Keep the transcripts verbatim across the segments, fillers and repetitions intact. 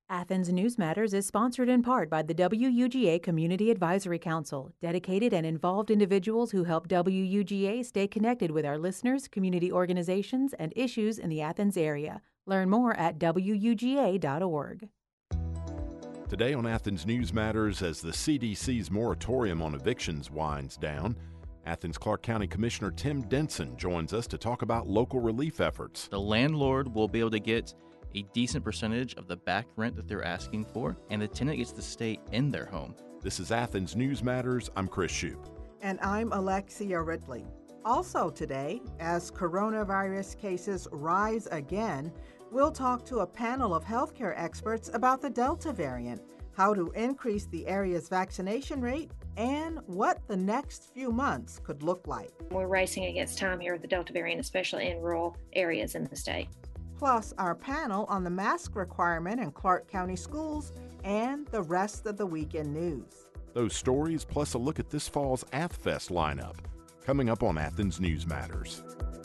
Athens News Matters is sponsored in part by the W U G A Community Advisory Council, dedicated and involved individuals who help W U G A stay connected with our listeners, community organizations, and issues in the Athens area. Learn more at W U G A dot org. Today on Athens News Matters, as the C D C's moratorium on evictions winds down, Athens Clarke County Commissioner Tim Denson joins us to talk about local relief efforts. The landlord will be able to get a decent percentage of the back rent that they're asking for, and the tenant gets to stay in their home. This is Athens News Matters. I'm Chris Shoup. And I'm Alexia Ridley. Also today, as coronavirus cases rise again, we'll talk to a panel of healthcare experts about the Delta variant, how to increase the area's vaccination rate, and what the next few months could look like. We're racing against time here with the Delta variant, especially in rural areas in the state. Plus, our panel on the mask requirement in Clarke County schools and the rest of the weekend news. Those stories, plus a look at this fall's AthFest lineup, coming up on Athens News Matters.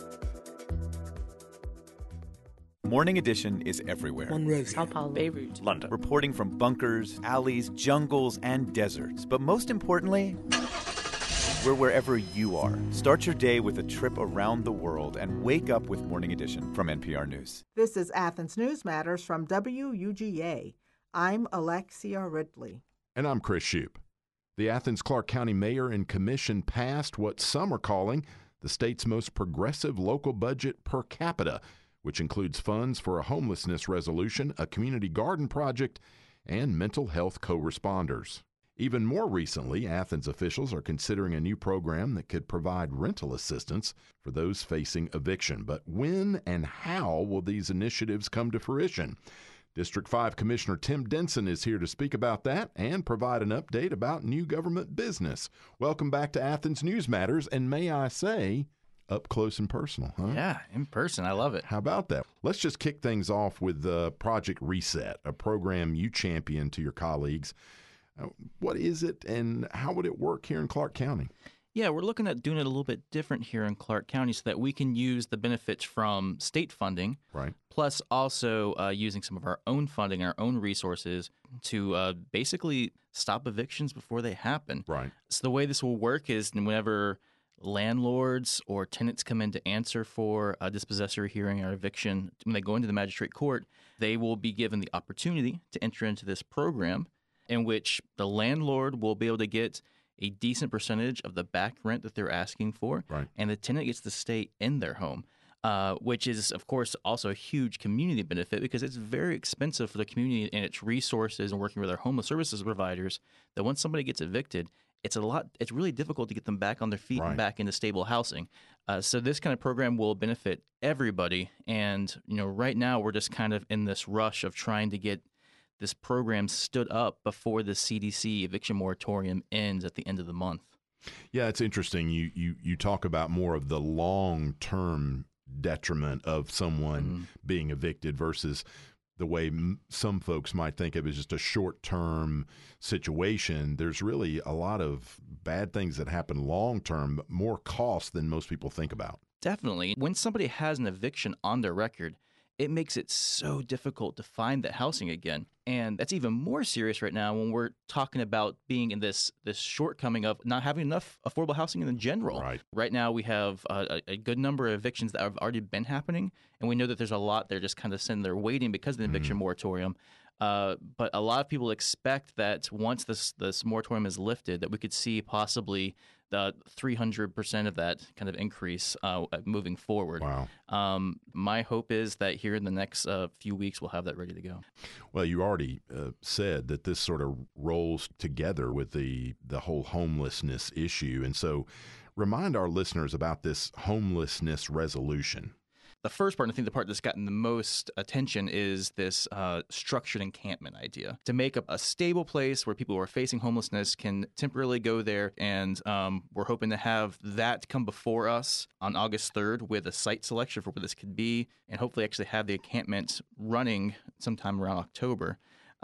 Morning Edition is everywhere. Monrovia, Sao Paulo, Beirut, London. Reporting from bunkers, alleys, jungles, and deserts. But most importantly, we're wherever you are. Start your day with a trip around the world and wake up with Morning Edition from N P R News. This is Athens News Matters from W U G A. I'm Alexia Ridley. And I'm Chris Shoup. The Athens Clarke County Mayor and Commission passed what some are calling the state's most progressive local budget per capita, which includes funds for a homelessness resolution, a community garden project, and mental health co-responders. Even more recently, Athens officials are considering a new program that could provide rental assistance for those facing eviction. But when and how will these initiatives come to fruition? District five Commissioner Tim Denson is here to speak about that and provide an update about new government business. Welcome back to Athens News Matters, and may I say, up close and personal, huh? Yeah, in person. I love it. How about that? Let's just kick things off with uh, Project Reset, a program you champion to your colleagues. Uh, what is it, and how would it work here in Clarke County? Yeah, we're looking at doing it a little bit different here in Clarke County so that we can use the benefits from state funding, right? Plus also uh, using some of our own funding, our own resources to uh, basically stop evictions before they happen. Right. So the way this will work is whenever landlords or tenants come in to answer for a dispossessory hearing or eviction, when they go into the magistrate court, they will be given the opportunity to enter into this program in which the landlord will be able to get a decent percentage of the back rent that they're asking for, right, and the tenant gets to stay in their home, uh, which is, of course, also a huge community benefit because it's very expensive for the community and its resources and working with our homeless services providers that once somebody gets evicted, it's a lot. It's really difficult to get them back on their feet right. and back into stable housing. Uh, so this kind of program will benefit everybody. And you know, right now we're just kind of in this rush of trying to get this program stood up before the C D C eviction moratorium ends at the end of the month. Yeah, it's interesting. You you you talk about more of the long-term detriment of someone mm-hmm. being evicted versus the way m- some folks might think of it as just a short-term situation. There's really a lot of bad things that happen long-term, more cost than most people think about. Definitely. When somebody has an eviction on their record, it makes it so difficult to find that housing again. And that's even more serious right now when we're talking about being in this this shortcoming of not having enough affordable housing in general. Right, right now we have a, a good number of evictions that have already been happening, and we know that there's a lot they're just kind of sitting there waiting because of the eviction mm. moratorium. Uh, but a lot of people expect that once this this moratorium is lifted, that we could see possibly the three hundred percent of that kind of increase uh, moving forward. Wow. Um, my hope is that here in the next uh, few weeks, we'll have that ready to go. Well, you already uh, said that this sort of rolls together with the, the whole homelessness issue. And so remind our listeners about this homelessness resolution. The first part, and I think the part that's gotten the most attention, is this uh, structured encampment idea. To make a, a stable place where people who are facing homelessness can temporarily go there, and um, we're hoping to have that come before us on August third with a site selection for where this could be, and hopefully actually have the encampment running sometime around October.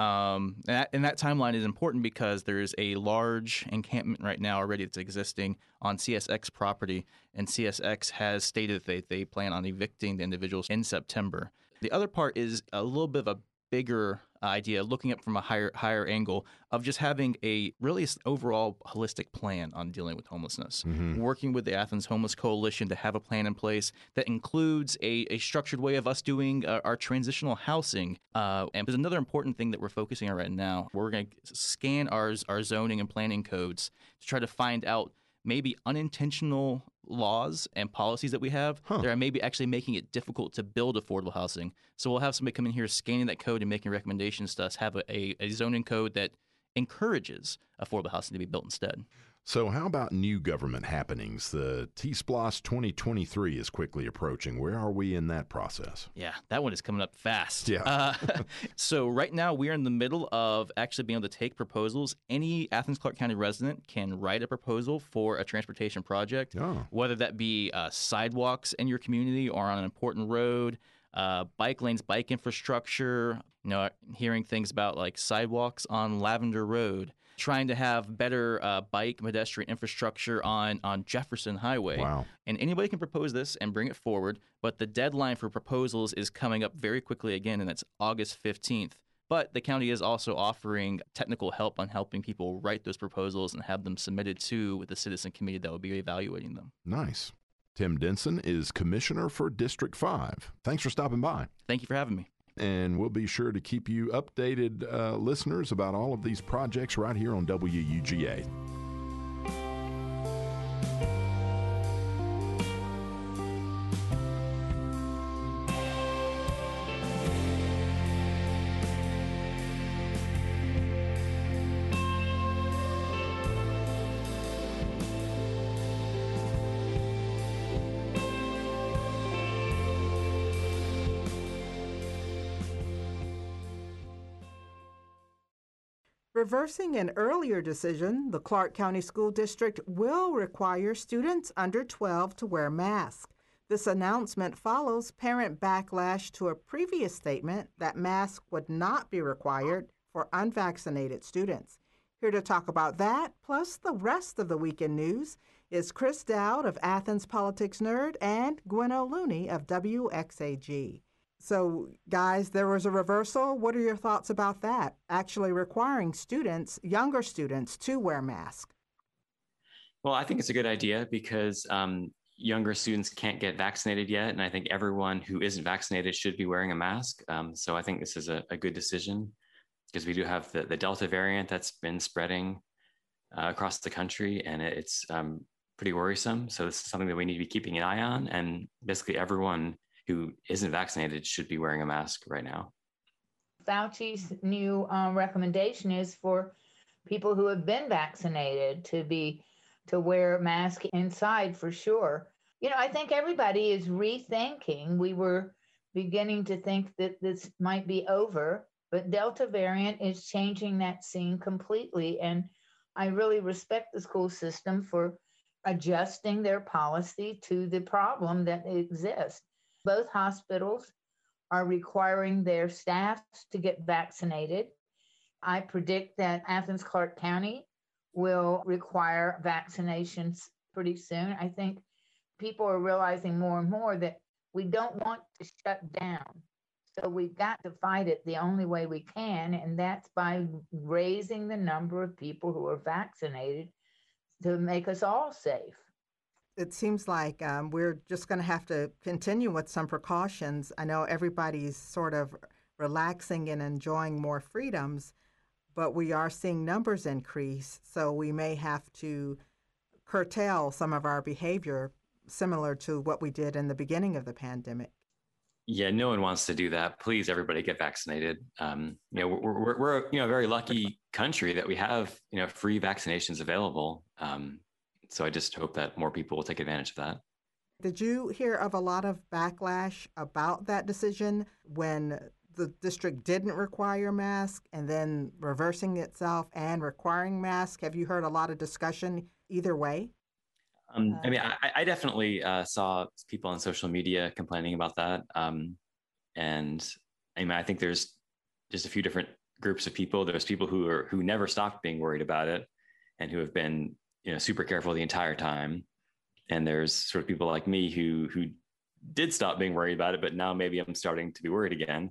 Um, and, that, and that timeline is important because there is a large encampment right now already that's existing on C S X property, and C S X has stated that they, they plan on evicting the individuals in September. The other part is a little bit of a bigger idea, looking up from a higher higher angle of just having a really overall holistic plan on dealing with homelessness. Mm-hmm. Working with the Athens Homeless Coalition to have a plan in place that includes a, a structured way of us doing uh, our transitional housing. Uh, and there's another important thing that we're focusing on right now. We're going to scan our, our zoning and planning codes to try to find out maybe unintentional laws and policies that we have huh. that are maybe actually making it difficult to build affordable housing. So we'll have somebody come in here scanning that code and making recommendations to us, have a, a, a zoning code that encourages affordable housing to be built instead. So how about new government happenings? The T-SPLOST twenty twenty-three is quickly approaching. Where are we in that process? Yeah, that one is coming up fast. Yeah. Uh, so right now we are in the middle of actually being able to take proposals. Any Athens-Clarke County resident can write a proposal for a transportation project, oh. whether that be uh, sidewalks in your community or on an important road, uh, bike lanes, bike infrastructure, you know, hearing things about like sidewalks on Lavender Road, trying to have better uh, bike pedestrian infrastructure on, on Jefferson Highway. Wow. And anybody can propose this and bring it forward, but the deadline for proposals is coming up very quickly again, and that's August fifteenth. But the county is also offering technical help on helping people write those proposals and have them submitted to the citizen committee that will be evaluating them. Nice. Tim Denson is Commissioner for District five. Thanks for stopping by. Thank you for having me. And we'll be sure to keep you updated, uh, listeners, about all of these projects right here on W U G A. Reversing an earlier decision, the Clarke County School District will require students under twelve to wear masks. This announcement follows parent backlash to a previous statement that masks would not be required for unvaccinated students. Here to talk about that, plus the rest of the weekend news, is Chris Dowd of Athens Politics Nerd and Gwen Looney of W X A G. So, guys, there was a reversal. What are your thoughts about that? Actually requiring students, younger students, to wear masks. Well, I think it's a good idea because um, younger students can't get vaccinated yet. And I think everyone who isn't vaccinated should be wearing a mask. Um, so I think this is a, a good decision because we do have the, the Delta variant that's been spreading uh, across the country, and it's um, pretty worrisome. So this is something that we need to be keeping an eye on. And basically everyone who isn't vaccinated should be wearing a mask right now. Fauci's new um, recommendation is for people who have been vaccinated to be to wear a mask inside for sure. You know, I think everybody is rethinking. We were beginning to think that this might be over, but Delta variant is changing that scene completely. And I really respect the school system for adjusting their policy to the problem that exists. Both hospitals are requiring their staff to get vaccinated. I predict that Athens-Clarke County will require vaccinations pretty soon. I think people are realizing more and more that we don't want to shut down. So we've got to fight it the only way we can, and that's by raising the number of people who are vaccinated to make us all safe. It seems like um, we're just going to have to continue with some precautions. I know everybody's sort of relaxing and enjoying more freedoms, but we are seeing numbers increase, so we may have to curtail some of our behavior similar to what we did in the beginning of the pandemic. Yeah, no one wants to do that. Please, everybody get vaccinated. Um, you know, we're, we're, we're you know, a very lucky country that we have, you know, free vaccinations available. Um, So I just hope that more people will take advantage of that. Did you hear of a lot of backlash about that decision when the district didn't require masks and then reversing itself and requiring masks? Have you heard a lot of discussion either way? Um, I mean, I, I definitely uh, saw people on social media complaining about that. Um, and I mean, I think there's just a few different groups of people. There's people who are who never stopped being worried about it and who have been you know, super careful the entire time. And there's sort of people like me who, who did stop being worried about it, but now maybe I'm starting to be worried again.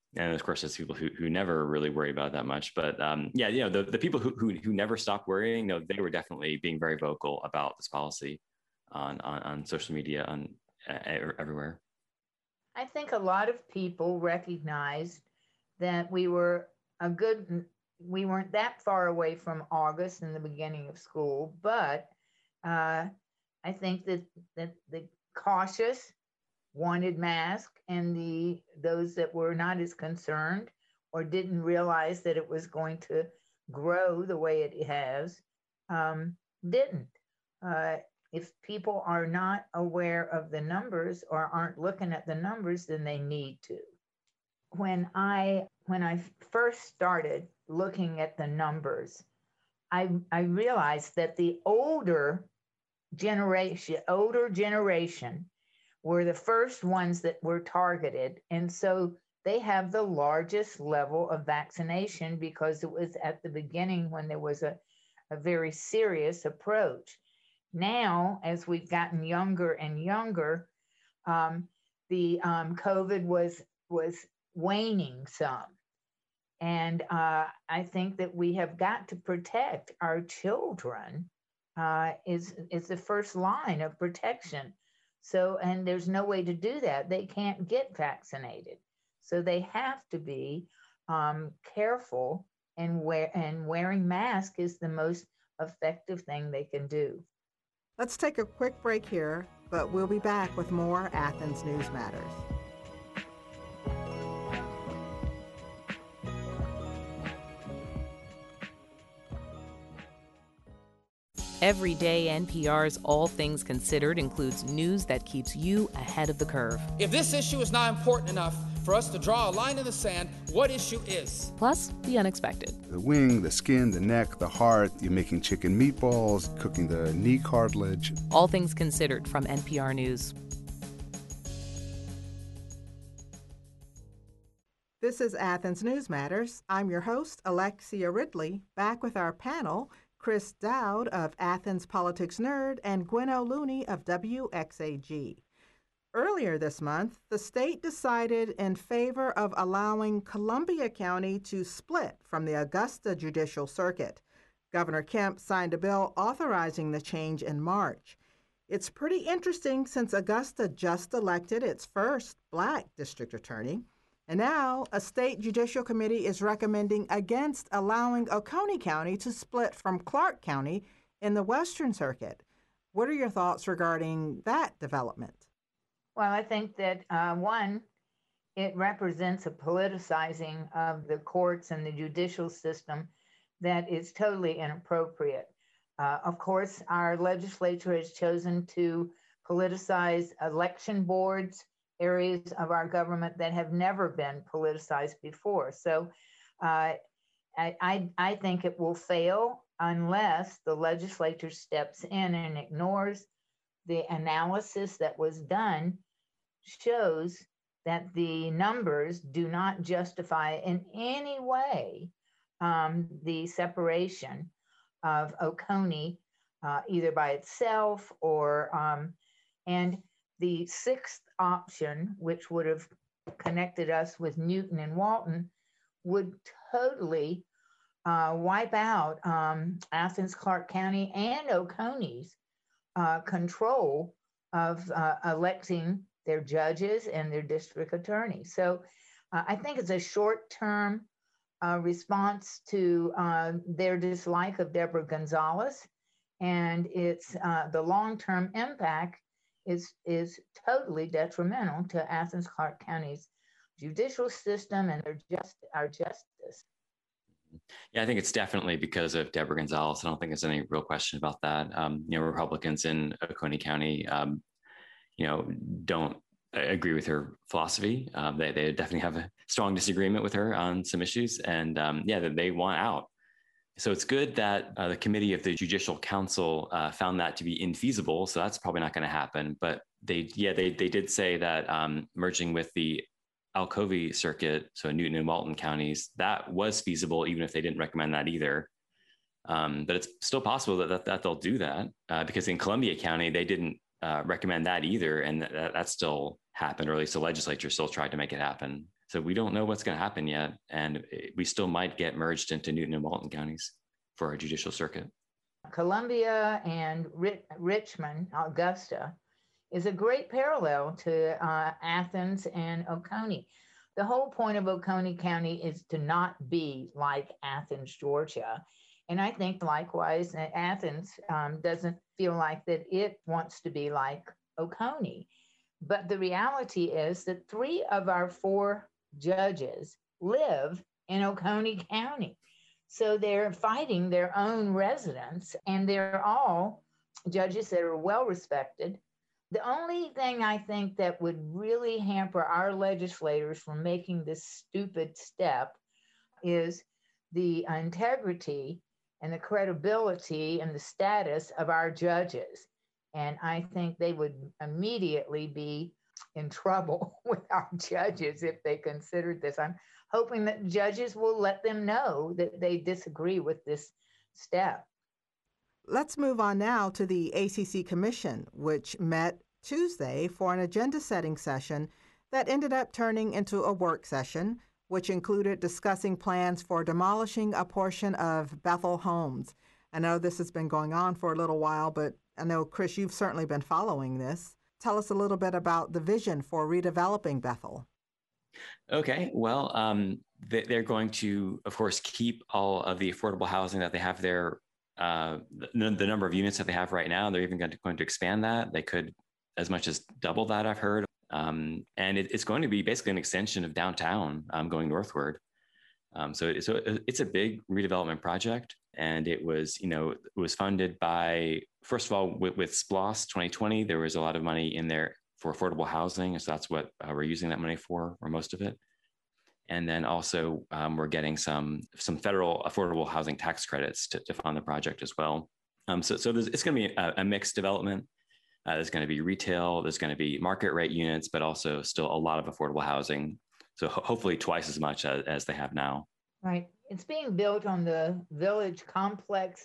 And of course, there's people who, who never really worry about it that much. But um, yeah, you know, the, the people who, who who never stopped worrying, you know, they were definitely being very vocal about this policy on on, on social media, on uh, everywhere. I think a lot of people recognized that we were a good, we weren't that far away from August and the beginning of school, but uh, I think that that the cautious wanted masks, and the those that were not as concerned or didn't realize that it was going to grow the way it has um, didn't. Uh, if people are not aware of the numbers or aren't looking at the numbers, then they need to. When I when I first started looking at the numbers, I I realized that the older generation, older generation were the first ones that were targeted. And so they have the largest level of vaccination because it was at the beginning when there was a, a very serious approach. Now, as we've gotten younger and younger, um, the um, COVID was, was waning some. And uh, I think that we have got to protect our children uh, is, is the first line of protection. So, and there's no way to do that. They can't get vaccinated. So they have to be um, careful, and wear and wearing masks is the most effective thing they can do. Let's take a quick break here, but we'll be back with more Athens News Matters. Every day, N P R's All Things Considered includes news that keeps you ahead of the curve. If this issue is not important enough for us to draw a line in the sand, what issue is? Plus, the unexpected. The wing, the skin, the neck, the heart. You're making chicken meatballs, cooking the knee cartilage. All Things Considered from N P R News. This is Athens News Matters. I'm your host, Alexia Ridley, back with our panel, Chris Dowd of Athens Politics Nerd and Gwen O'Looney of W X A G. Earlier this month, the state decided in favor of allowing Columbia County to split from the Augusta Judicial Circuit. Governor Kemp signed a bill authorizing the change in March. It's pretty interesting since Augusta just elected its first black district attorney. And now, a state judicial committee is recommending against allowing Oconee County to split from Clark County in the Western Circuit. What are your thoughts regarding that development? Well, I think that, uh, one, it represents a politicizing of the courts and the judicial system that is totally inappropriate. Uh, of course, our legislature has chosen to politicize election boards, areas of our government that have never been politicized before. So uh, I, I, I think it will fail unless the legislature steps in and ignores the analysis that was done, shows that the numbers do not justify in any way um, the separation of Oconee, uh, either by itself or, um, and the sixth option, which would have connected us with Newton and Walton, would totally uh, wipe out um, Athens, Clark County, and Oconee's uh, control of uh, electing their judges and their district attorneys. So uh, I think it's a short-term uh, response to uh, their dislike of Deborah Gonzalez, and it's uh, the long-term impact is is totally detrimental to Athens, Clark County's judicial system and their just our justice. Yeah, I think it's definitely because of Deborah Gonzalez. I don't think there's any real question about that. Um, you know, Republicans in Oconee County, um, you know, don't agree with her philosophy. Um, they they definitely have a strong disagreement with her on some issues, and um, yeah, that they want out. So it's good that uh, the committee of the Judicial Council uh, found that to be infeasible. So that's probably not going to happen. But they, yeah, they they did say that um, merging with the Alcovy Circuit, so Newton and Walton counties, that was feasible, even if they didn't recommend that either. Um, but it's still possible that that, that they'll do that uh, because in Columbia County they didn't uh, recommend that either, and that, that still happened, or at least the legislature still tried to make it happen. So we don't know what's going to happen yet. And we still might get merged into Newton and Walton counties for our judicial circuit. Columbia and Rich- Richmond, Augusta, is a great parallel to uh, Athens and Oconee. The whole point of Oconee County is to not be like Athens, Georgia. And I think likewise, that Athens um, doesn't feel like that it wants to be like Oconee. But the reality is that three of our four judges live in Oconee County. So they're fighting their own residents, and they're all judges that are well respected. The only thing I think that would really hamper our legislators from making this stupid step is the integrity and the credibility and the status of our judges. And I think they would immediately be in trouble with our judges if they considered this. I'm hoping that judges will let them know that they disagree with this step. Let's move on now to the A C C Commission, which met Tuesday for an agenda-setting session that ended up turning into a work session, which included discussing plans for demolishing a portion of Bethel Homes. I know this has been going on for a little while, but I know, Chris, you've certainly been following this. Tell us a little bit about the vision for redeveloping Bethel. Okay, well, um, they're going to, of course, keep all of the affordable housing that they have there, uh, the, the number of units that they have right now. They're even going to, going to expand that. They could as much as double that, I've heard. Um, and it, it's going to be basically an extension of downtown um, going northward. Um, so, it, so it's a big redevelopment project. And it was, you know, it was funded by, first of all, with, with SPLOST twenty twenty, there was a lot of money in there for affordable housing. So that's what uh, we're using that money for, or most of it. And then also um, we're getting some some federal affordable housing tax credits to, to fund the project as well. Um, so so it's going to be a, a mixed development. Uh, there's going to be retail, there's going to be market rate units, but also still a lot of affordable housing. So ho- hopefully twice as much as, as they have now. Right. It's being built on the village complex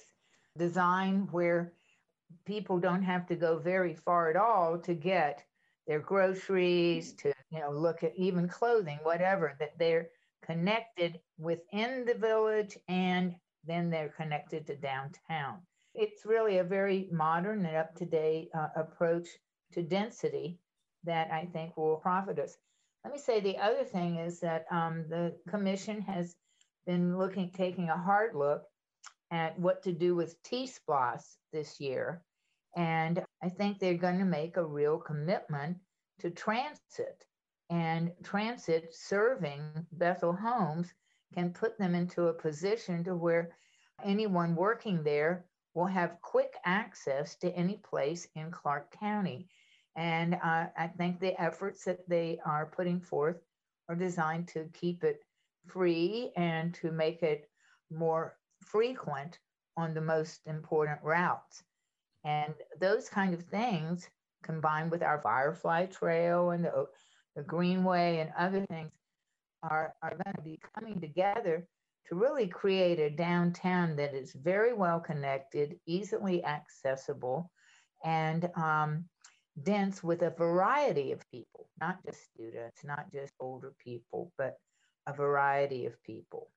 design where people don't have to go very far at all to get their groceries, to, you know, look at even clothing, whatever, that they're connected within the village and then they're connected to downtown. It's really a very modern and up-to-date uh, approach to density that I think will profit us. Let me say the other thing is that um, the commission has been looking, taking a hard look at what to do with T-SPLOST this year. And I think they're going to make a real commitment to transit. And transit serving Bethel Homes can put them into a position to where anyone working there will have quick access to any place in Clark County. And uh, I think the efforts that they are putting forth are designed to keep it free and to make it more frequent on the most important routes. And those kind of things, combined with our Firefly Trail and the, the Greenway and other things, are, are going to be coming together to really create a downtown that is very well connected, easily accessible, and um, dense with a variety of people, not just students, not just older people, but a variety of people.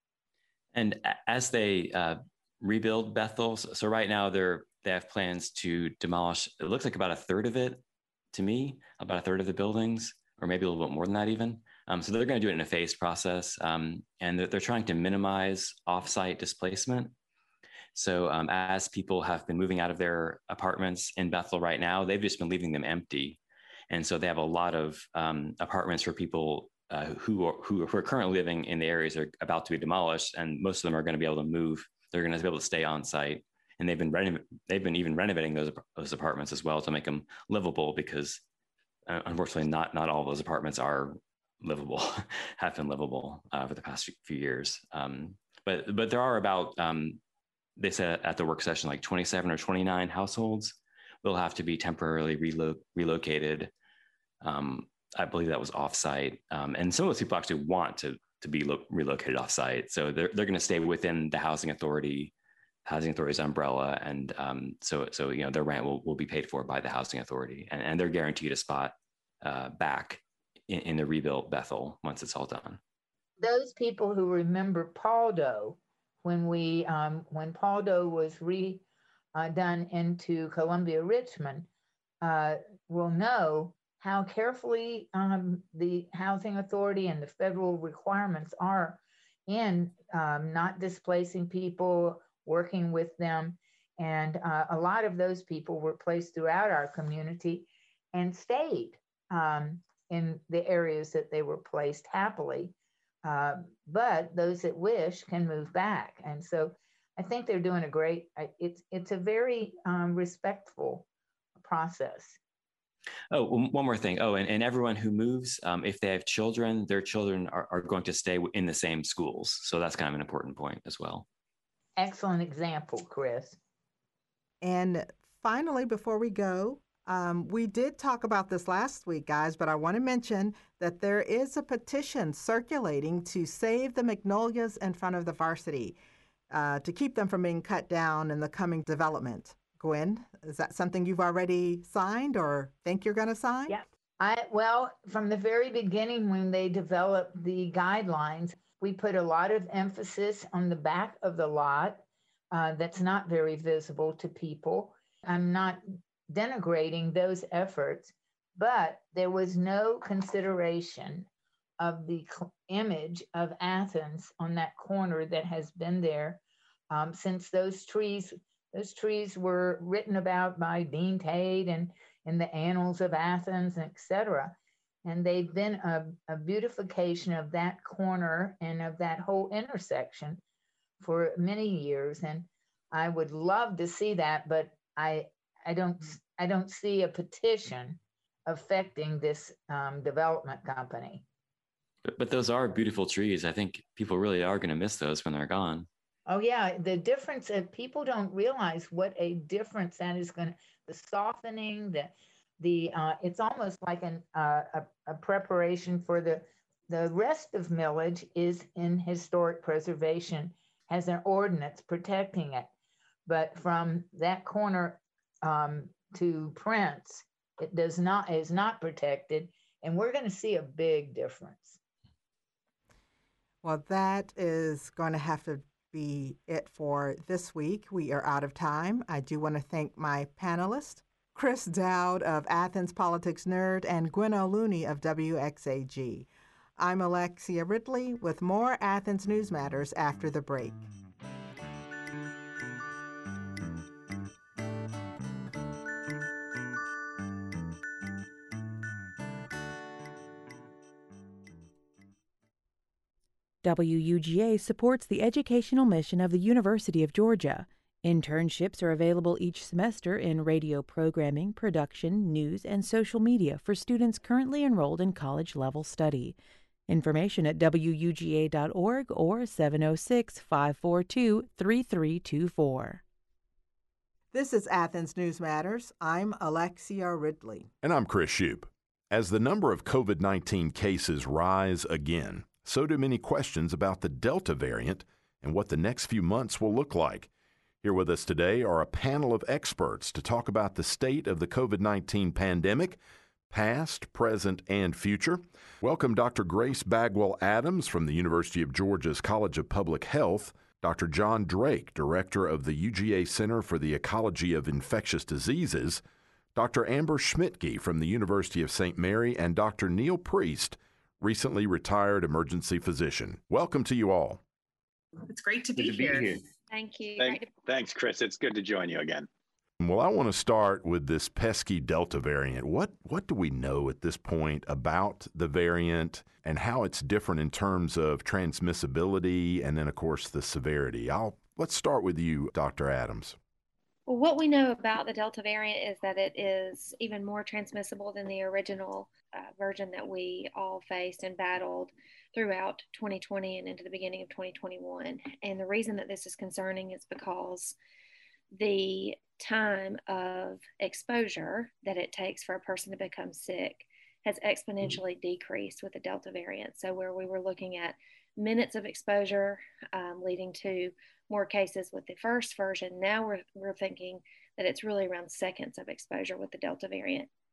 And as they uh, rebuild Bethel, so right now they're they have plans to demolish, it looks like about a third of it to me, about a third of the buildings, or maybe a little bit more than that even. Um, so they're going to do it in a phased process. Um, and they're, they're trying to minimize offsite displacement. So um, as people have been moving out of their apartments in Bethel right now, they've just been leaving them empty. And so they have a lot of um, apartments for people uh, who, are, who are currently living in the areas that are about to be demolished. And most of them are going to be able to move. They're going to be able to stay on site. And they've been reno- they've been even renovating those, those apartments as well to make them livable, because uh, unfortunately not, not all those apartments are livable, have been livable uh, for the past few years. Um, but, but there are about, um, they said at the work session, like twenty-seven or twenty-nine households will have to be temporarily relo- relocated. Um, I believe that was offsite. Um, and some of those people actually want to, to be lo- relocated offsite. So they're, they're going to stay within the housing authority, housing authority's umbrella. And um, so, so, you know, their rent will, will be paid for by the housing authority, and, and they're guaranteed a spot uh, back in, in the rebuilt Bethel once it's all done. Those people who remember Paldo, when we um, when Paldo was re uh, done into Columbia Richmond, uh, will know how carefully um, the housing authority and the federal requirements are in um, not displacing people, working with them. And uh, a lot of those people were placed throughout our community and stayed um, in the areas that they were placed happily. Uh, but those that wish can move back. And so I think they're doing a great, it's, it's a very um, respectful process. Oh, one more thing. Oh, and, and everyone who moves, um, if they have children, their children are, are going to stay in the same schools. So that's kind of an important point as well. Excellent example, Chris. And finally, before we go, um, we did talk about this last week, guys, but I want to mention that there is a petition circulating to save the magnolias in front of the varsity, uh, to keep them from being cut down in the coming development. Gwen, is that something you've already signed or think you're going to sign? Yeah. I, well, from the very beginning, when they developed the guidelines, we put a lot of emphasis on the back of the lot uh, that's not very visible to people. I'm not denigrating those efforts, but there was no consideration of the cl- image of Athens on that corner that has been there um, since those trees Those trees were written about by Dean Tate and in the Annals of Athens, et cetera. And they've been a, a beautification of that corner and of that whole intersection for many years. And I would love to see that, but I I don't I don't see a petition affecting this um, development company. But, but those are beautiful trees. I think people really are going to miss those when they're gone. Oh, yeah. The difference, if people don't realize what a difference that is going to, the softening, the, the uh, it's almost like an, uh, a, a preparation for the, the rest of Millage is in historic preservation, has an ordinance protecting it. But from that corner um, to Prince, it does not, is not protected. And we're going to see a big difference. Well, that is going to have to be it for this week. We are out of time. I do want to thank my panelists, Chris Dowd of Athens Politics Nerd and Gwen O'Looney of W X A G. I'm Alexia Ridley with more Athens News Matters after the break. W U G A supports the educational mission of the University of Georgia. Internships are available each semester in radio programming, production, news, and social media for students currently enrolled in college-level study. Information at W U G A dot org or seven oh six, five four two, three three two four. This is Athens News Matters. I'm Alexia Ridley. And I'm Chris Shoup. As the number of COVID nineteen cases rise again, so do many questions about the Delta variant and what the next few months will look like. Here with us today are a panel of experts to talk about the state of the COVID nineteen pandemic, past, present, and future. Welcome Doctor Grace Bagwell Adams from the University of Georgia's College of Public Health, Doctor John Drake, Director of the U G A Center for the Ecology of Infectious Diseases, Doctor Amber Schmidtke from the University of Saint Mary, and Doctor Neil Priest, recently retired emergency physician. Welcome to you all. It's great to, be, to here. be here. Thank you. Thank, thanks, Chris. It's good to join you again. Well, I want to start with this pesky Delta variant. What what do we know at this point about the variant and how it's different in terms of transmissibility and then, of course, the severity? I'll let's start with you, Doctor Adams. Well, what we know about the Delta variant is that it is even more transmissible than the original uh, version that we all faced and battled throughout twenty twenty and into the beginning of twenty twenty-one. And the reason that this is concerning is because the time of exposure that it takes for a person to become sick has exponentially decreased with the Delta variant. So where we were looking at minutes of exposure um, leading to more cases with the first version, now we're, we're thinking that it's really around seconds of exposure with the Delta variant.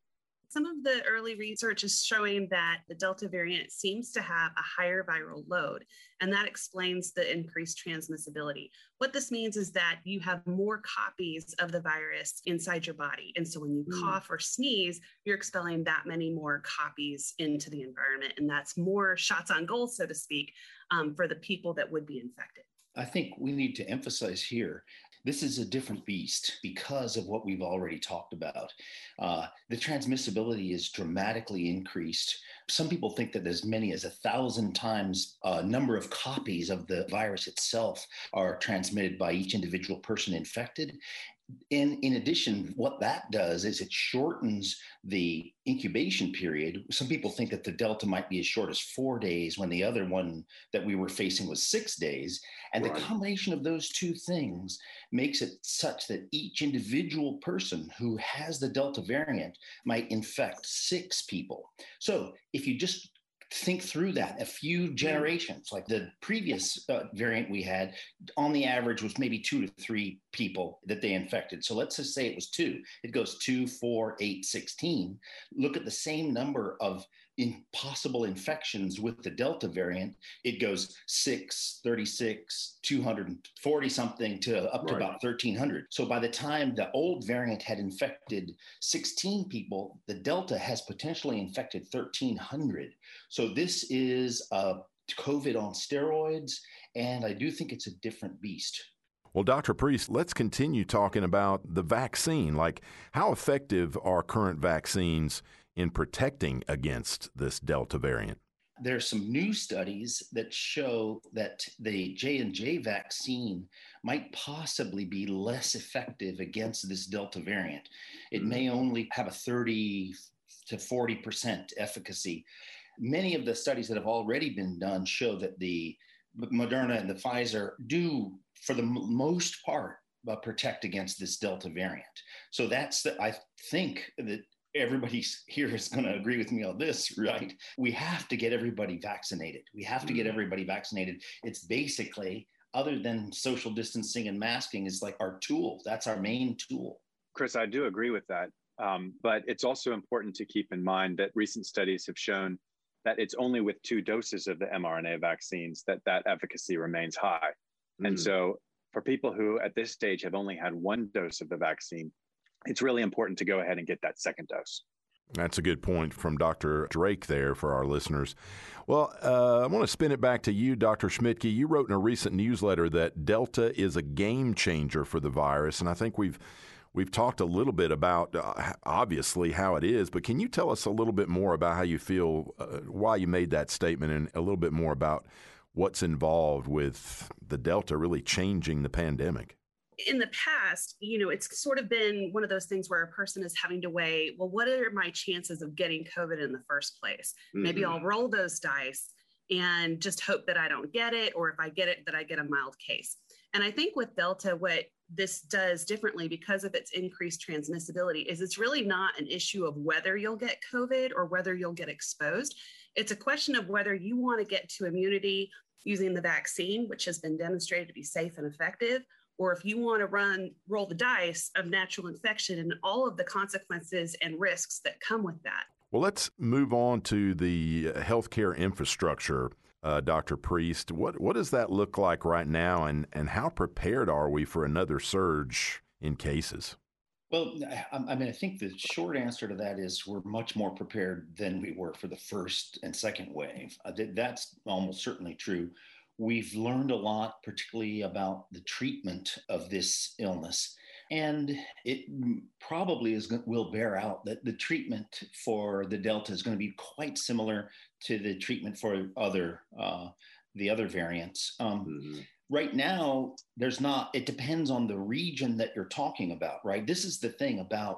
Some of the early research is showing that the Delta variant seems to have a higher viral load, and that explains the increased transmissibility. What this means is that you have more copies of the virus inside your body. And so when you mm. cough or sneeze, you're expelling that many more copies into the environment. And that's more shots on goal, so to speak, um, for the people that would be infected. I think we need to emphasize here, this is a different beast because of what we've already talked about. Uh, the transmissibility is dramatically increased. Some people think that as many as a thousand times a uh, number of copies of the virus itself are transmitted by each individual person infected. In, in addition, what that does is it shortens the incubation period. Some people think that the Delta might be as short as four days when the other one that we were facing was six days. And right. the combination of those two things makes it such that each individual person who has the Delta variant might infect six people. So if you just think through that, a few generations, like the previous uh, variant we had, on the average was maybe two to three people that they infected. So let's just say it was two. It goes two, four, eight, sixteen. Look at the same number of impossible infections with the Delta variant. It goes six, thirty-six, two hundred forty something to up to right. about thirteen hundred. So by the time the old variant had infected sixteen people, the Delta has potentially infected thirteen hundred. So this is a COVID on steroids, and I do think it's a different beast. Well, Doctor Priest, let's continue talking about the vaccine. Like, how effective are current vaccines in protecting against this Delta variant? There's some new studies that show that the J and J vaccine might possibly be less effective against this Delta variant. It mm-hmm. may only have a thirty to forty percent efficacy. Many of the studies that have already been done show that the Moderna and the Pfizer do, for the m- most part, uh, protect against this Delta variant. So that's the, I think that everybody here is going to agree with me on this, right? We have to get everybody vaccinated. We have to get everybody vaccinated. It's basically, other than social distancing and masking, is like our tool. That's our main tool. Chris, I do agree with that. Um, but it's also important to keep in mind that recent studies have shown that it's only with two doses of the mRNA vaccines that that efficacy remains high. Mm. And so for people who at this stage have only had one dose of the vaccine, it's really important to go ahead and get that second dose. That's a good point from Doctor Drake there for our listeners. Well, uh, I want to spin it back to you, Doctor Schmidtke. You wrote in a recent newsletter that Delta is a game changer for the virus, and I think we've We've talked a little bit about, uh, obviously, how it is, but can you tell us a little bit more about how you feel, uh, why you made that statement, and a little bit more about what's involved with the Delta really changing the pandemic? In the past, you know, it's sort of been one of those things where a person is having to weigh, well, what are my chances of getting COVID in the first place? Mm-hmm. Maybe I'll roll those dice and just hope that I don't get it, or if I get it, that I get a mild case. And I think with Delta, what this does differently because of its increased transmissibility is it's really not an issue of whether you'll get COVID or whether you'll get exposed. It's a question of whether you want to get to immunity using the vaccine, which has been demonstrated to be safe and effective, or if you want to run, roll the dice of natural infection and all of the consequences and risks that come with that. Well, let's move on to the healthcare infrastructure. Uh, Doctor Priest, what what does that look like right now, and, and how prepared are we for another surge in cases? Well, I, I mean, I think the short answer to that is we're much more prepared than we were for the first and second wave. Uh, that's almost certainly true. We've learned a lot, particularly about the treatment of this illness. And it probably is will bear out that the treatment for the Delta is going to be quite similar to the treatment for other uh, the other variants. Um, mm-hmm. Right now, there's not. It depends on the region that you're talking about, right? This is the thing about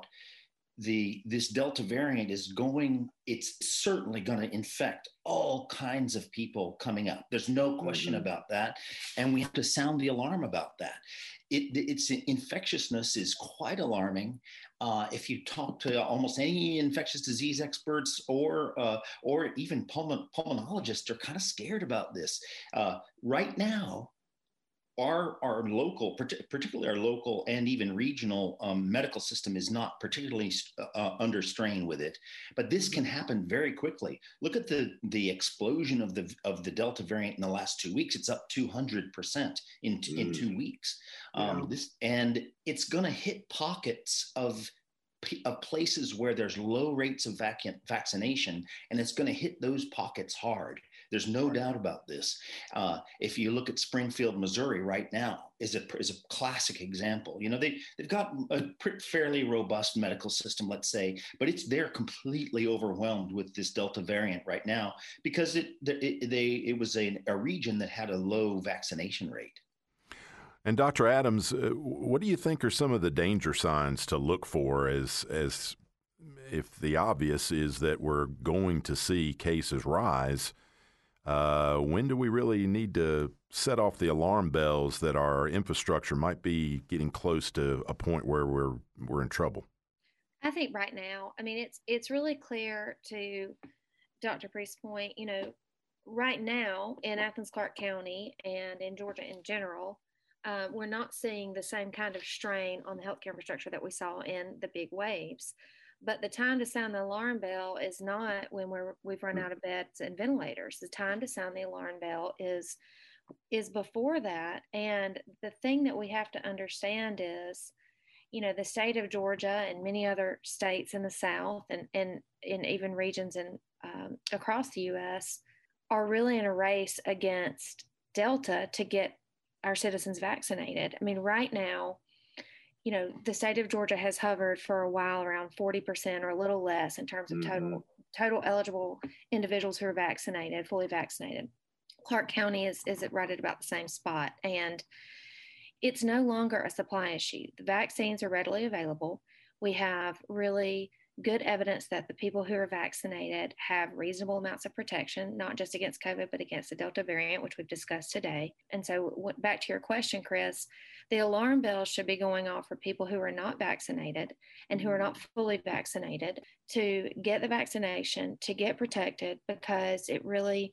the this Delta variant is going. It's certainly going to infect all kinds of people coming up. There's no question mm-hmm. about that, and we have to sound the alarm about that. It, its infectiousness is quite alarming. Uh, if you talk to almost any infectious disease experts or uh, or even pulmon- pulmonologists, are kind of scared about this. Uh, right now, our our local, particularly our local and even regional um, medical system is not particularly uh, under strain with it. But this can happen very quickly. Look at the the explosion of the of the Delta variant in the last two weeks. It's up two hundred percent in mm. in two weeks. Um, yeah. This and it's going to hit pockets of of places where there's low rates of vac- vaccination, and it's going to hit those pockets hard. There's no doubt about this. Uh, if you look at Springfield, Missouri right now, is a is a classic example. You know, they they've got a fairly robust medical system, let's say, but it's they're completely overwhelmed with this Delta variant right now because it it they it was a, a region that had a low vaccination rate. And Doctor Adams, uh, what do you think are some of the danger signs to look for as as if the obvious is that we're going to see cases rise? Uh, when do we really need to set off the alarm bells that our infrastructure might be getting close to a point where we're we're in trouble? I think right now, I mean, it's it's really clear to Doctor Priest's point. You know, right now in Athens, Clarke County and in Georgia in general, uh, we're not seeing the same kind of strain on the healthcare infrastructure that we saw in the big waves. But the time to sound the alarm bell is not when we're, we've run out of beds and ventilators. The time to sound the alarm bell is, is before that. And the thing that we have to understand is, you know, the state of Georgia and many other states in the South and, and in even regions in, um, across the U S are really in a race against Delta to get our citizens vaccinated. I mean, right now, you know, the state of Georgia has hovered for a while around forty percent or a little less in terms of total mm-hmm. total eligible individuals who are vaccinated, fully vaccinated. Clarke County is, is right at about the same spot. And it's no longer a supply issue. The vaccines are readily available. We have really good evidence that the people who are vaccinated have reasonable amounts of protection, not just against COVID, but against the Delta variant, which we've discussed today. And so back to your question, Chris, the alarm bells should be going off for people who are not vaccinated and who are not fully vaccinated to get the vaccination, to get protected, because it really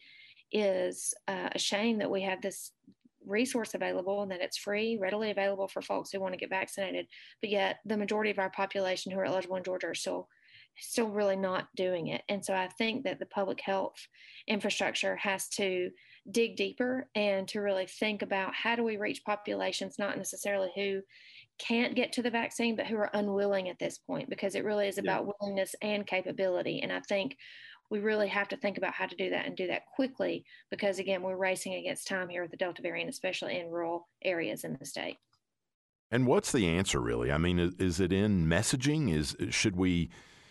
is uh, a shame that we have this resource available and that it's free, readily available for folks who want to get vaccinated. But yet the majority of our population who are eligible in Georgia are still still really not doing it. And so I think that the public health infrastructure has to dig deeper and to really think about how do we reach populations, not necessarily who can't get to the vaccine, but who are unwilling at this point, because it really is about yeah. willingness and capability. And I think we really have to think about how to do that and do that quickly, because again, we're racing against time here with the Delta variant, especially in rural areas in the state. And what's the answer really? I mean, is, is it in messaging? Is should we,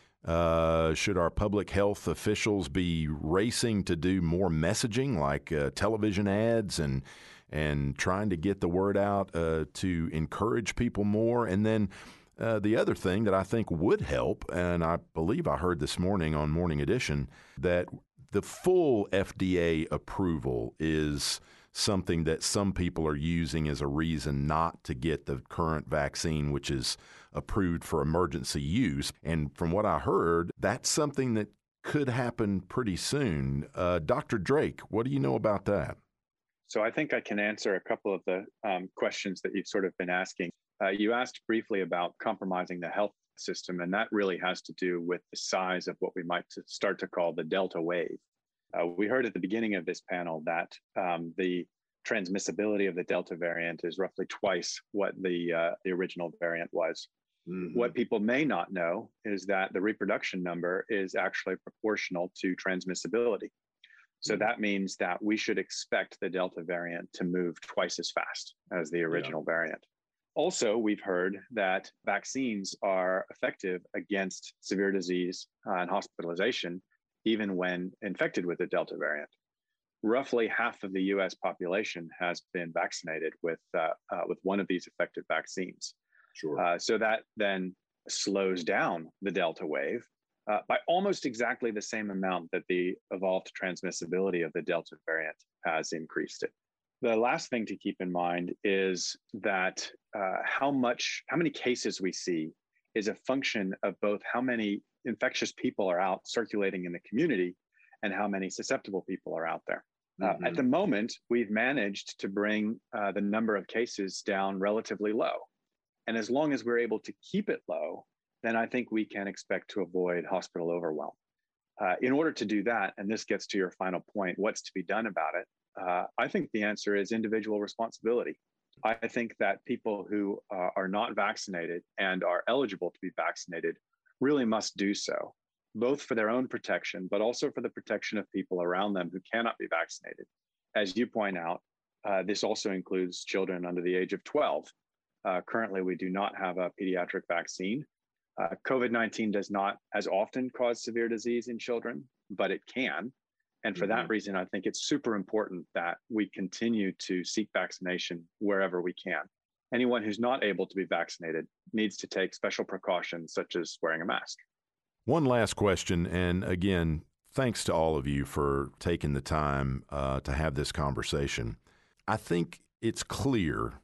uh, should our public health officials be racing to do more messaging, like uh, television ads and and trying to get the word out uh, to encourage people more? And then Uh, the other thing that I think would help, and I believe I heard this morning on Morning Edition, that the full F D A approval is something that some people are using as a reason not to get the current vaccine, which is approved for emergency use. And from what I heard, that's something that could happen pretty soon. Uh, Doctor Drake, what do you know about that? So I think I can answer a couple of the um, questions that you've sort of been asking. Uh, you asked briefly about compromising the health system, and that really has to do with the size of what we might start to call the Delta wave. Uh, we heard at the beginning of this panel that um, the transmissibility of the Delta variant is roughly twice what the, uh, the original variant was. Mm-hmm. What people may not know is that the reproduction number is actually proportional to transmissibility. So that means that we should expect the Delta variant to move twice as fast as the original yeah. variant. Also, we've heard that vaccines are effective against severe disease uh, and hospitalization, even when infected with the Delta variant. Roughly half of the U S population has been vaccinated with, uh, uh, with one of these effective vaccines. Sure. Uh, so that then slows down the Delta wave uh, by almost exactly the same amount that the evolved transmissibility of the Delta variant has increased it. The last thing to keep in mind is that uh, how much, how many cases we see is a function of both how many infectious people are out circulating in the community and how many susceptible people are out there. Uh, Mm-hmm. At the moment, we've managed to bring uh, the number of cases down relatively low. And as long as we're able to keep it low, then I think we can expect to avoid hospital overwhelm. Uh, in order to do that, and this gets to your final point, what's to be done about it? Uh, I think the answer is individual responsibility. I think that people who uh, are not vaccinated and are eligible to be vaccinated really must do so, both for their own protection, but also for the protection of people around them who cannot be vaccinated. As you point out, uh, this also includes children under the age of twelve. Uh, currently, we do not have a pediatric vaccine. Uh, COVID nineteen does not as often cause severe disease in children, but it can. And for mm-hmm. that reason, I think it's super important that we continue to seek vaccination wherever we can. Anyone who's not able to be vaccinated needs to take special precautions, such as wearing a mask. One last question, and again, thanks to all of you for taking the time uh, to have this conversation. I think it's clear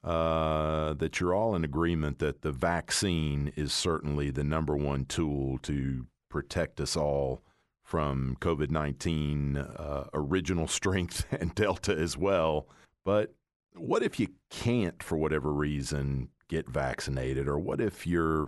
uh, that you're all in agreement that the vaccine is certainly the number one tool to protect us all from COVID nineteen, uh, original strength and Delta as well. But what if you can't, for whatever reason, get vaccinated? Or what if you're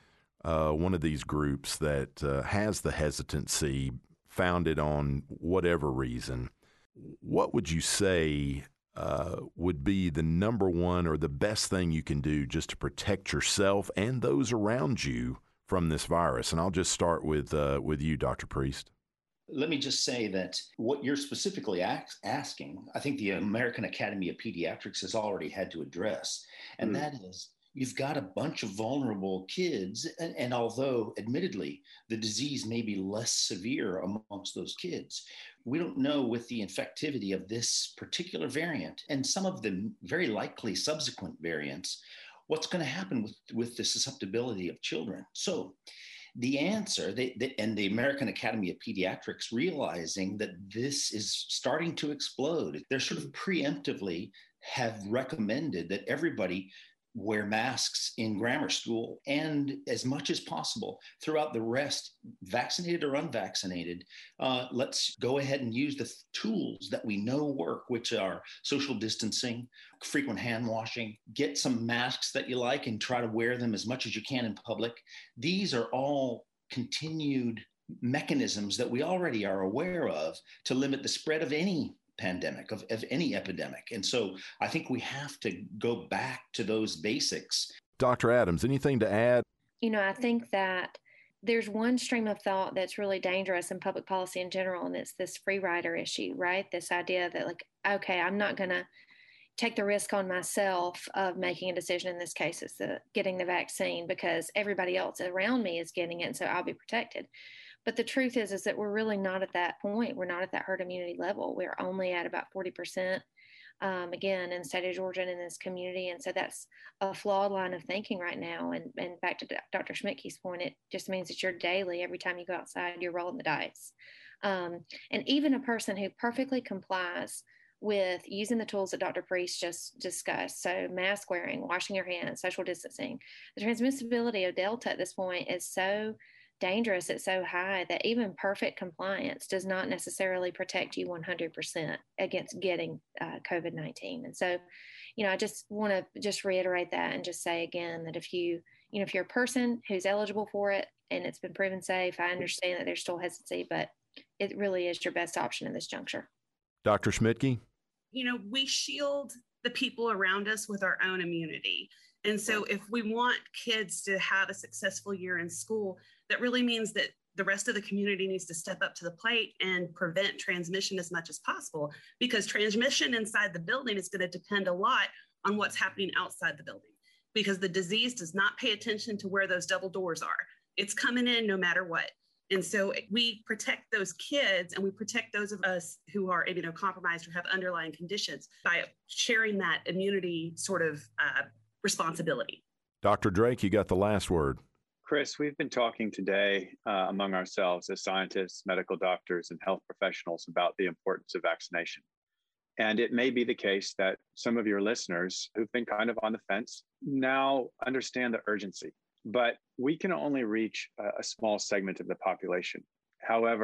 uh, one of these groups that uh, has the hesitancy founded on whatever reason? What would you say uh, would be the number one or the best thing you can do just to protect yourself and those around you from this virus? And I'll just start with uh, with you, Doctor Priest. Let me just say that what you're specifically ask, asking, I think the American Academy of Pediatrics has already had to address, and mm. that is you've got a bunch of vulnerable kids, and, and although admittedly the disease may be less severe amongst those kids, we don't know with the infectivity of this particular variant and some of the very likely subsequent variants, what's going to happen with, with the susceptibility of children. So the answer, they, they, and the American Academy of Pediatrics realizing that this is starting to explode, they're sort of preemptively have recommended that everybody wear masks in grammar school and as much as possible throughout the rest, vaccinated or unvaccinated. Uh, let's go ahead and use the th- tools that we know work, which are social distancing, frequent hand washing, get some masks that you like and try to wear them as much as you can in public. These are all continued mechanisms that we already are aware of to limit the spread of any pandemic, of, of any epidemic. And so I think we have to go back to those basics. Doctor Adams, anything to add? You know, I think that there's one stream of thought that's really dangerous in public policy in general, and it's this free rider issue, right? This idea that, like, okay, I'm not going to take the risk on myself of making a decision. In this case, it's the, getting the vaccine because everybody else around me is getting it, and so I'll be protected. But the truth is, is that we're really not at that point. We're not at that herd immunity level. We're only at about forty percent, um, again, in the state of Georgia and in this community. And so that's a flawed line of thinking right now. And, and back to Doctor Schmidtke's point, it just means that you're daily, every time you go outside, you're rolling the dice. Um, and even a person who perfectly complies with using the tools that Doctor Priest just discussed, so mask wearing, washing your hands, social distancing, the transmissibility of Delta at this point is so dangerous, it's so high that even perfect compliance does not necessarily protect you one hundred percent against getting uh, COVID nineteen. And so, you know, I just want to just reiterate that and just say again that if you, you know, if you're a person who's eligible for it and it's been proven safe, I understand that there's still hesitancy, but it really is your best option in this juncture. Doctor Schmidtke? You know, we shield the people around us with our own immunity. And so if we want kids to have a successful year in school, that really means that the rest of the community needs to step up to the plate and prevent transmission as much as possible, because transmission inside the building is going to depend a lot on what's happening outside the building, because the disease does not pay attention to where those double doors are. It's coming in no matter what. And so we protect those kids and we protect those of us who are immunocompromised or have underlying conditions by sharing that immunity sort of uh, responsibility. Doctor Drake, you got the last word. Chris, we've been talking today uh, among ourselves as scientists, medical doctors, and health professionals about the importance of vaccination. And it may be the case that some of your listeners who've been kind of on the fence now understand the urgency, but we can only reach a, a small segment of the population. However,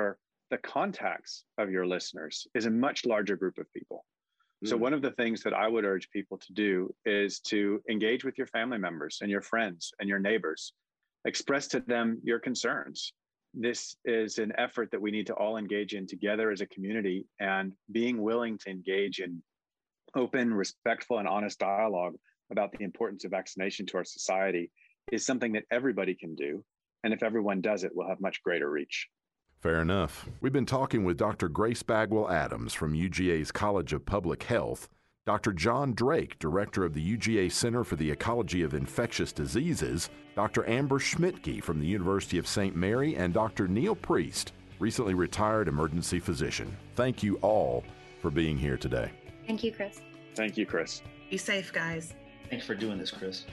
the contacts of your listeners is a much larger group of people. Mm. So one of the things that I would urge people to do is to engage with your family members and your friends and your neighbors. Express to them your concerns. This is an effort that we need to all engage in together as a community, and being willing to engage in open, respectful, and honest dialogue about the importance of vaccination to our society is something that everybody can do. And if everyone does it, we'll have much greater reach. Fair enough. We've been talking with Doctor Grace Bagwell Adams from U G A's College of Public Health, Doctor John Drake, Director of the U G A Center for the Ecology of Infectious Diseases, Doctor Amber Schmidtke from the University of Saint Mary, and Doctor Neil Priest, recently retired emergency physician. Thank you all for being here today. Thank you, Chris. Thank you, Chris. Be safe, guys. Thanks for doing this, Chris.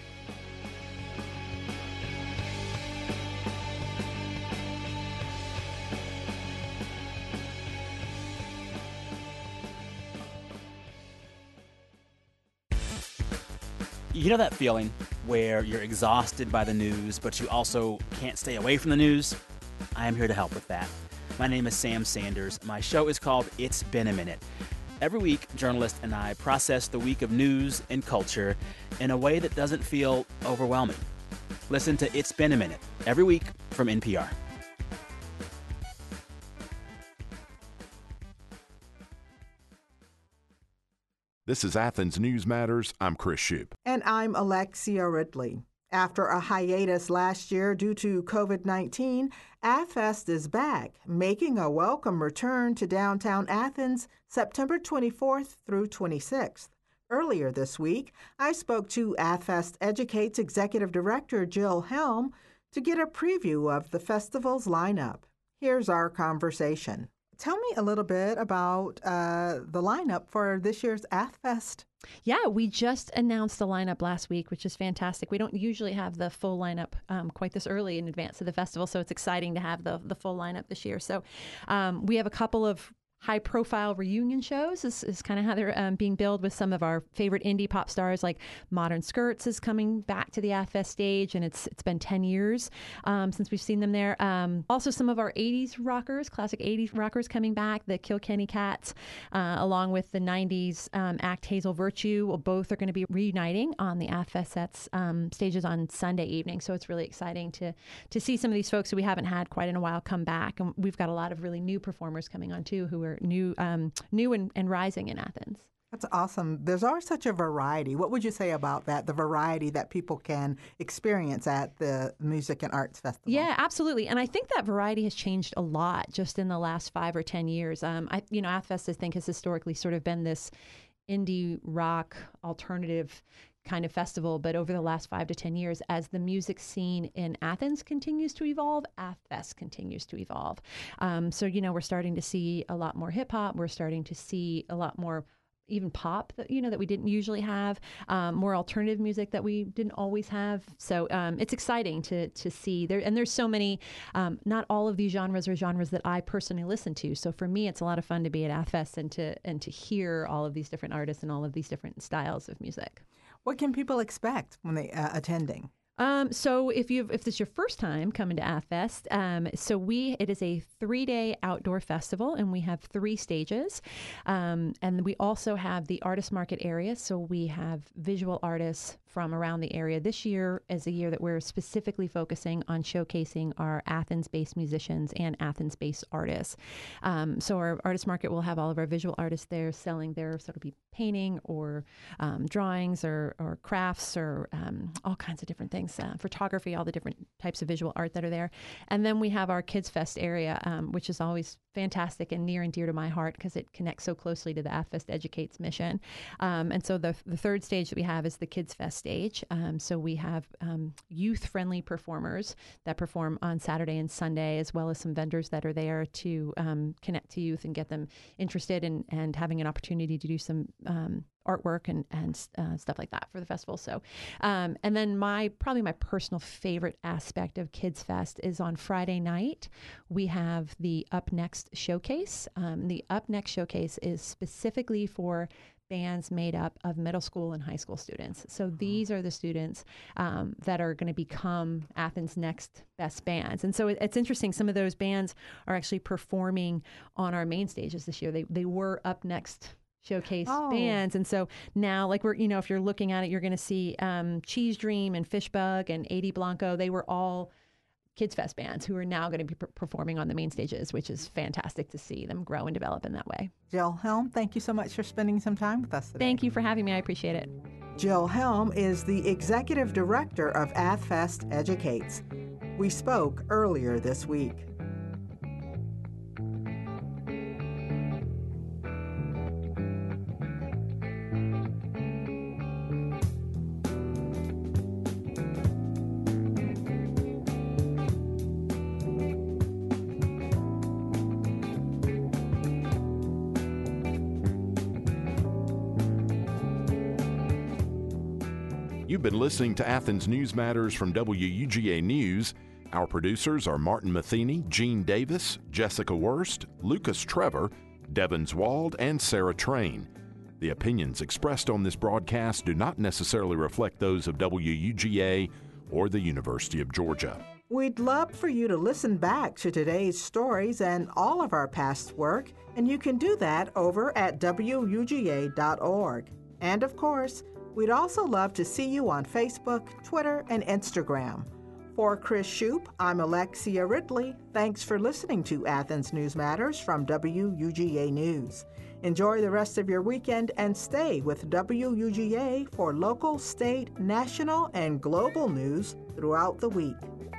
You know that feeling where you're exhausted by the news, but you also can't stay away from the news? I am here to help with that. My name is Sam Sanders. My show is called It's Been a Minute. Every week, journalists and I process the week of news and culture in a way that doesn't feel overwhelming. Listen to It's Been a Minute every week from N P R. This is Athens News Matters. I'm Chris Shoup. And I'm Alexia Ridley. After a hiatus last year due to covid nineteen, AthFest is back, making a welcome return to downtown Athens September twenty-fourth through twenty-sixth. Earlier this week, I spoke to AthFest Educate's Executive Director Jill Helm to get a preview of the festival's lineup. Here's our conversation. Tell me a little bit about uh, the lineup for this year's AthFest. Yeah, we just announced the lineup last week, which is fantastic. We don't usually have the full lineup um, quite this early in advance of the festival, so it's exciting to have the the full lineup this year. So um, we have a couple of high-profile reunion shows is, is kind of how they're um, being billed, with some of our favorite indie pop stars, like Modern Skirts is coming back to the AthFest stage, and it's it's been ten years um, since we've seen them there. Um, also, some of our eighties rockers, classic eighties rockers coming back, the Kilkenny Cats, uh, along with the nineties um, act Hazel Virtue. Both are going to be reuniting on the AthFest sets um, stages on Sunday evening, so it's really exciting to to see some of these folks who we haven't had quite in a while come back. And we've got a lot of really new performers coming on, too, who are new um, new and, and rising in Athens. That's awesome. There's always such a variety. What would you say about that, the variety that people can experience at the Music and Arts Festival? Yeah, absolutely. And I think that variety has changed a lot just in the last five or ten years. Um, I, you know, AthFest, I think, has historically sort of been this indie rock alternative kind of festival, but over the last five to ten years, as the music scene in Athens continues to evolve, AthFest continues to evolve. Um, so, you know, we're starting to see a lot more hip hop. We're starting to see a lot more even pop that, you know, that we didn't usually have, um, more alternative music that we didn't always have. So um, it's exciting to to see there. And there's so many, um, not all of these genres are genres that I personally listen to. So for me, it's a lot of fun to be at AthFest and to and to hear all of these different artists and all of these different styles of music. What can people expect when they uh, attending? Um, so if you if this is your first time coming to AthFest, um, so we it is a three-day outdoor festival, and we have three stages, um, and we also have the artist market area. So we have visual artists from around the area. This year is a year that we're specifically focusing on showcasing our Athens-based musicians and Athens-based artists. Um, so our artist market will have all of our visual artists there selling their, so it'll be painting or um, drawings or, or crafts or um, all kinds of different things, uh, photography, all the different types of visual art that are there. And then we have our Kids Fest area, um, which is always fantastic and near and dear to my heart because it connects so closely to the AthFest Educate's mission. Um, and so the, the third stage that we have is the Kids Fest stage. Um, so we have um, youth-friendly performers that perform on Saturday and Sunday, as well as some vendors that are there to um, connect to youth and get them interested in, and having an opportunity to do some um, artwork and, and uh, stuff like that for the festival. So, um, and then my, probably my personal favorite aspect of Kids Fest is on Friday night, we have the Up Next Showcase. Um, the Up Next Showcase is specifically for bands made up of middle school and high school students. So these are the students um, that are going to become Athens' next best bands. And so it, it's interesting. Some of those bands are actually performing on our main stages this year. They they were up next showcase oh. bands. And so now, like we're, you know, if you're looking at it, you're going to see um, Cheese Dream and Fishbug and Adi Blanco. They were all Kids Fest bands who are now going to be per- performing on the main stages, which is fantastic to see them grow and develop in that way. Jill Helm, thank you so much for spending some time with us today. Thank you for having me. I appreciate it. Jill Helm is the executive director of AthFest Educates. We spoke earlier this week. You've been listening to Athens News Matters from W U G A News. Our producers are Martin Matheny, Gene Davis, Jessica Wurst, Lucas Trevor, Devin Zwald, and Sarah Train. The opinions expressed on this broadcast do not necessarily reflect those of W U G A or the University of Georgia. We'd love for you to listen back to today's stories and all of our past work, and you can do that over at W U G A dot org. And of course, we'd also love to see you on Facebook, Twitter, and Instagram. For Chris Shoup, I'm Alexia Ridley. Thanks for listening to Athens News Matters from W U G A News. Enjoy the rest of your weekend and stay with W U G A for local, state, national, and global news throughout the week.